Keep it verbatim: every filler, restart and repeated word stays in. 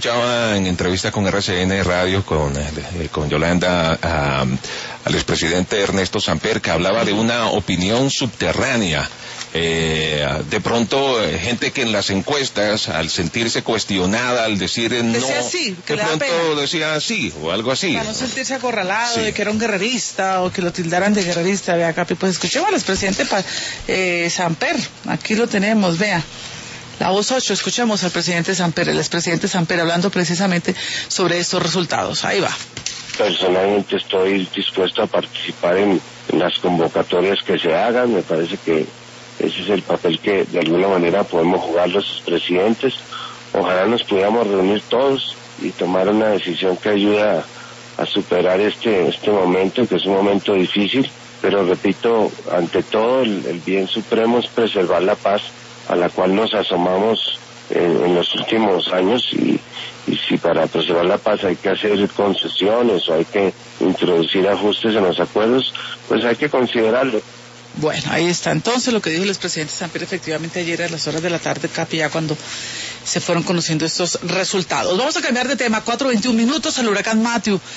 escuchaba en entrevista con R C N Radio, con, eh, con Yolanda, a, al expresidente Ernesto Samper, que hablaba de una opinión subterránea. Eh, de pronto, eh, gente que en las encuestas, al sentirse cuestionada, al decir eh, no, decía sí, que de le da pronto pena. decía sí, o algo así. Para no sentirse acorralado, Sí. de que era un guerrerista, o que lo tildaran de guerrerista. Vea, Capi, pues escuchemos al expresidente pa, eh, Samper. Aquí lo tenemos, vea. La voz ocho, escuchemos al presidente Samper, el expresidente Samper, hablando precisamente sobre estos resultados. Ahí va. Personalmente estoy dispuesto a participar en, en las convocatorias que se hagan. Me parece que ese es el papel que de alguna manera podemos jugar los presidentes. Ojalá nos pudiéramos reunir todos y tomar una decisión que ayude a, a superar este, este momento, que es un momento difícil, pero repito, ante todo el, el bien supremo es preservar la paz a la cual nos asomamos en, en los últimos años, y, y si para preservar la paz hay que hacer concesiones o hay que introducir ajustes en los acuerdos, pues hay que considerarlo. Bueno, ahí está entonces lo que dijo el expresidente Samper efectivamente ayer a las horas de la tarde, Capi, ya cuando se fueron conociendo estos resultados. Vamos a cambiar de tema, cuatro veintiún minutos, el huracán Matthew